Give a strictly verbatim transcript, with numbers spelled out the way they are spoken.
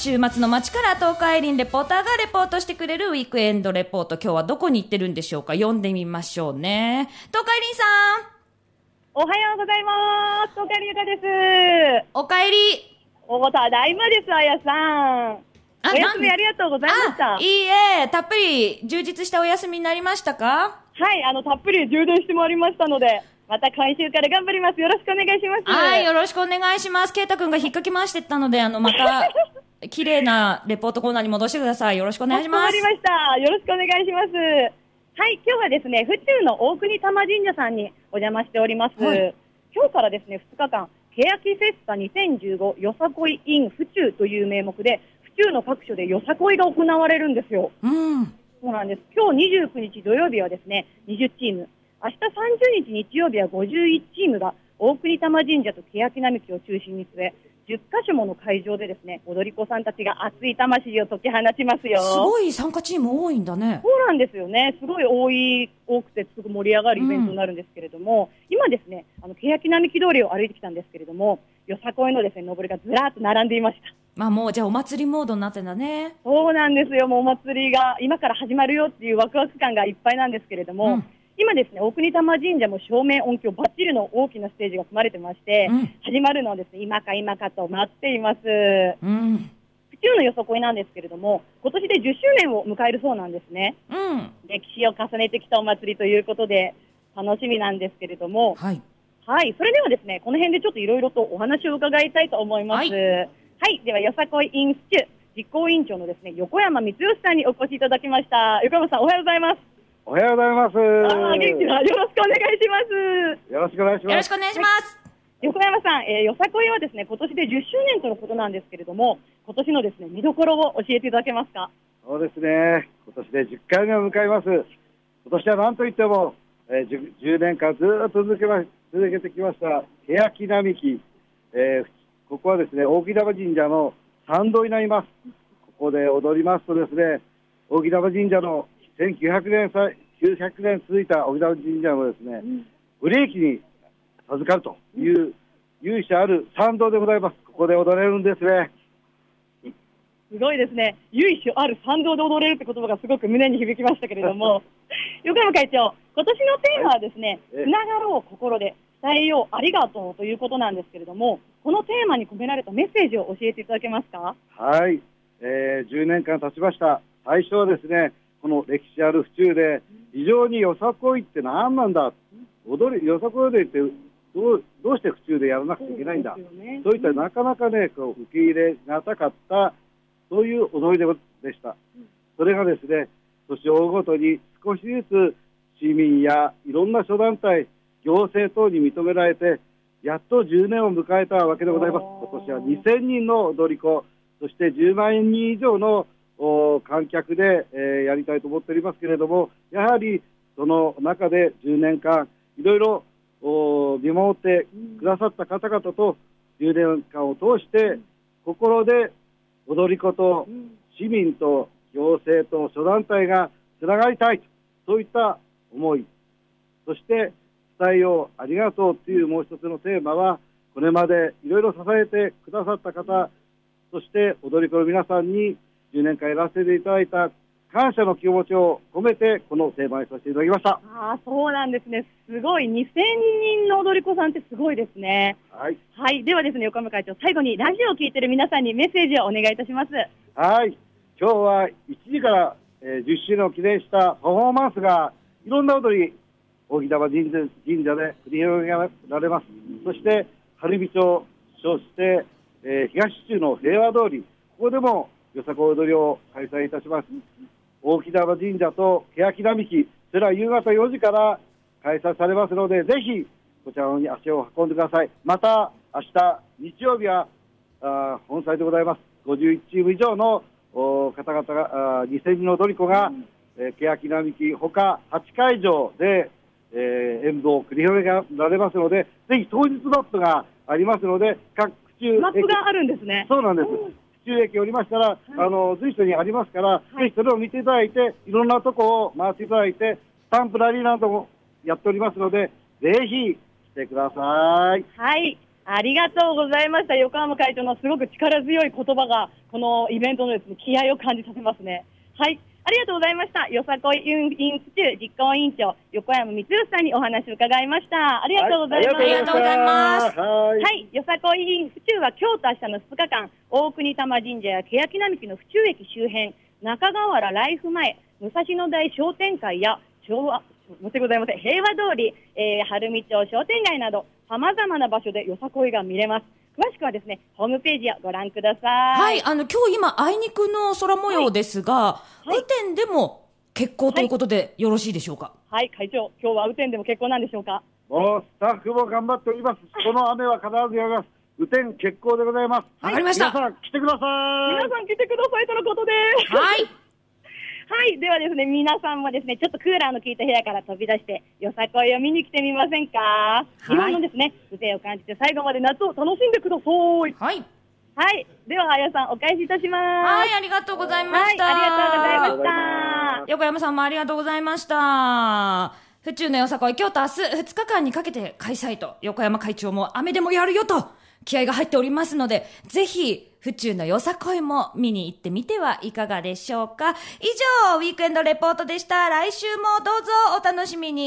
週末の街から東海林レポーターがレポートしてくれるウィークエンドレポート。今日はどこに行ってるんでしょうか。読んでみましょうね。東海林さん、 おはようございます。東海林ゆかです。 おかえり。 おただいまです、あやさん。お休みありがとうございました。 いいえ、たっぷり充実したお休みになりましたか？ はい、あのたっぷり充電してまいりましたので、また今週から頑張ります。よろしくお願いします。 はい、よろしくお願いします。ケイタ君が引っかき回してったので、あのまた綺麗なレポートコーナーに戻してください。よろしくお願いします。 わかりました。よろしくお願いします。はい、今日はですね、府中の大国玉神社さんにお邪魔しております。はい、今日からですね、ふつかかん、欅フェスタにせんじゅうごよさこい in 府中という名目で、府中の各所でよさこいが行われるんですよ。 うん。 そうなんです。今日にじゅうくにち土曜日はですね、にじゅうチーム、明日さんじゅうにち日曜日はごじゅういちチームが大国玉神社と欅並木を中心に据え、じゅっかしょもの会場でですね、踊り子さんたちが熱い魂を解き放ちますよ。 すごい参加チーム多いんだね。 そうなんですよね。すごい多い、多くてすごく盛り上がるイベントになるんですけれども、うん、今ですね、あの欅並木通りを歩いてきたんですけれども、よさこいのですね、上りがずらーっと並んでいました。 まあもうじゃあお祭りモードになってんだね。 そうなんですよ。もうお祭りが今から始まるよっていうワクワク感がいっぱいなんですけれども、うん、今ですね、大国玉神社も照明音響バッチリの大きなステージが組まれてまして、うん、始まるのをですね、今か今かと待っています。 うん、 府中のよさこいなんですけれども、今年でじゅっしゅうねんを迎えるそうなんですね。 うん、 歴史を重ねてきたお祭りということで楽しみなんですけれども、 はい、 はい、それではですね、この辺でちょっといろいろとお話を伺いたいと思います。はい、はい、ではよさこい in 府中実行委員長のですね、横山光義さんにお越しいただきました。横山さん、おはようございます。 おはようございます。 ああ、元気だ。よろしくお願いします。 よろしくお願いします。 よろしくお願いします。 はい、横山さん、えー、よさこいはですね、今年でじゅっしゅうねんとのことなんですけれども、今年のですね、見どころを教えていただけますか？ そうですね、今年でじゅっかいめを迎えます。今年は何といっても、えー、10, じゅうねんかんずっと続けま続けてきました欅並木、えー、ここはですね、大木玉神社の参道になります。ここで踊りますとですね、大木玉神社のせんきゅうひゃくねんさきゅうひゃくねん続いた大木玉神社のですね、ブレーキに授かるという由緒ある参道でございます。ここで踊れるんですね。 すごいですね。由緒ある参道で踊れるって言葉がすごく胸に響きましたけれども横山会長、今年のテーマはですね、つながろう心で伝えようありがとうということなんですけれども、このテーマに込められたメッセージを教えていただけますか？ はい、えー、じゅうねんかん経ちました。最初はですね、この歴史ある府中で非常によさこいって何なんだ、踊りよさこい踊りってどう、どうして府中でやらなくちゃいけないんだ、そうですよね、そういったなかなかね、こう受け入れがたかったそういう踊りでした。それがですね、年を追うごとに少しずつ市民やいろんな諸団体、行政等に認められて、やっとじゅうねんを迎えたわけでございます。今年はにせんにんの踊り子、そしてじゅうまんにん以上の観客で、えー、やりたいと思っておりますけれども、やはりその中でじゅうねんかんいろいろ見守ってくださった方々とじゅうねんかんを通して心で踊り子と市民と行政と諸団体がつながりたい、そういった思い、そして伝えようありがとうというもう一つのテーマは、これまでいろいろ支えてくださった方、そして踊り子の皆さんにじゅうねんかんやらせていただいた感謝の気持ちを込めてこのテーマにさせていただきました。 ああ、そうなんですね。すごい、にせんにんの踊り子さんってすごいですね。 はい、 はい、ではですね、横山会長、最後にラジオを聞いている皆さんにメッセージをお願いいたします。 はい、今日はいちじから、えー、じゅっしゅうねんを記念したパフォーマンスがいろんな踊り大木玉神社で繰り広げられます。そして晴海町、そして、えー、東府中の平和通り、ここでもよさこい踊りを開催いたします。大木玉神社と欅並木、それは夕方よじから開催されますので、ぜひこちらに足を運んでください。また明日日曜日はあ本祭でございます。ごじゅういちチーム以上の方々がにせんにんの踊り子が、えー、欅並木ほかはちかいじょうで、えー、演舞を繰り広げられますので、ぜひ当日マップがありますので、各府中マップがあるんですね。 そうなんです。府中駅おりましたら、はい、あの随所にありますから、はい、ぜひそれを見ていただいて、いろんなとこを回っていただいて、スタンプラリーなどもやっておりますので、ぜひ来てください。 はい、 ありがとうございました。横浜会長のすごく力強い言葉が、このイベントのですね、気合を感じさせますね。はい。ありがとうございました。よさこいインスチュ実行委員長、横山光義さんにお話を伺いました。ありがとうございます。 ありがとうございます。 はい。 はい。よさこいインスチュは今日と明日のふつかかん、大国玉神社や欅並木の府中駅周辺、中川原ライフ前、武蔵野台商店会や昭和、申し訳ございません。平和通り、えー、晴海町商店街など、様々な場所でよさこいが見れます。詳しくはですね、ホームページをご覧ください。 はい、あの、今日今、あいにくの空模様ですが、はいはい、雨天でも結構ということで、よろしいでしょうか。 はい、会長、今日は雨天でも結構なんでしょうか。 もう、スタッフも頑張っております。この雨は必ずやります。雨天決行でございます。 わかりました。 皆さん来てください。 皆さん来てくださいとのことで。 はい。 はい。ではですね、皆さんもですね、ちょっとクーラーの効いた部屋から飛び出して、よさこいを見に来てみませんか。はい。日本のですね、風情を感じて最後まで夏を楽しんでください。はい。 はい。では、あやさん、お返しいたします。 はい、ありがとうございました。 はい、ありがとうございました。 横山さんもありがとうございました。府中のよさこい、今日と明日、ふつかかんにかけて開催と、横山会長も雨でもやるよと、気合が入っておりますので、ぜひ、府中のよさこいも見に行ってみてはいかがでしょうか。以上、ウィークエンドレポートでした。来週もどうぞお楽しみに。